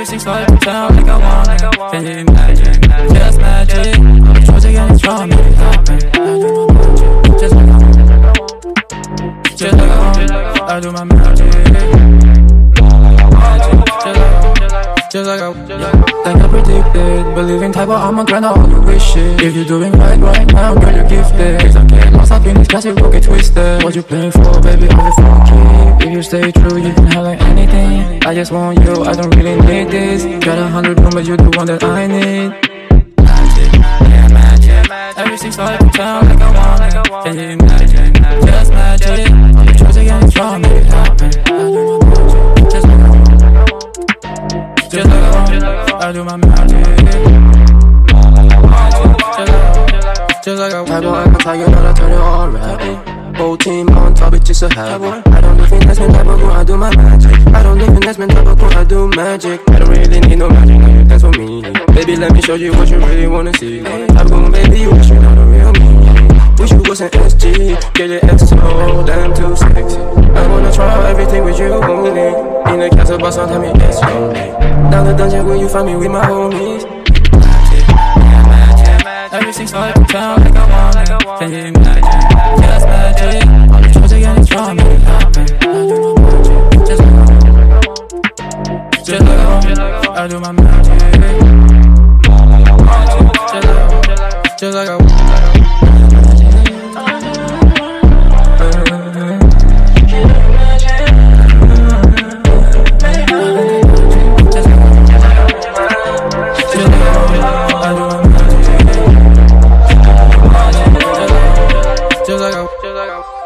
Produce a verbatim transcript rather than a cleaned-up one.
Everything's like a town, like I want it. Can you imagine? Just magic. All the choices again, it's wrong, make it happen. Just like I want. Just like I want. I do my magic. Just like I, like I predicted. Believe in type, but I'm a grinder, all you wish it. If you're doing right right now, girl, you're gifted. Cause I get lost up in this classic, don't get twisted. What you playing for, baby, I'm the funky. If you stay true, you can have like anything. I just want you, I don't really need this. Got a hundred room, but you're the one that I need. Magic, yeah, magic. Everything's like a town, like I want it. Can you imagine? Just magic. All the choices again, it's wrong, make it happen. Just like I want. Just like I want, I do my magic. Just like I want. Type of I can tell you that I turn it all right. Whole team on top, it's just a habit. I don't live in investment type of girl, I do my magic. I don't live in investment type of girl, I do magic. I don't really need no magic, now you dance for me. Baby, let me show you what you really wanna see. Type of girl, baby, you wish you know the real me. Wish you was an S G, get your X so damn too sexy. I wanna try out everything with you only. In the castle, but sometimes it gets lonely. Down the dungeon when you find me with my homies. Magic, yeah, magic. Everything's like a town, like I want it. Can you imagine? Just magic. All the choices again, it's wrong, make it happen. Just like I want. Just like I want. I do my magic. Just like I want. Just like I, just like I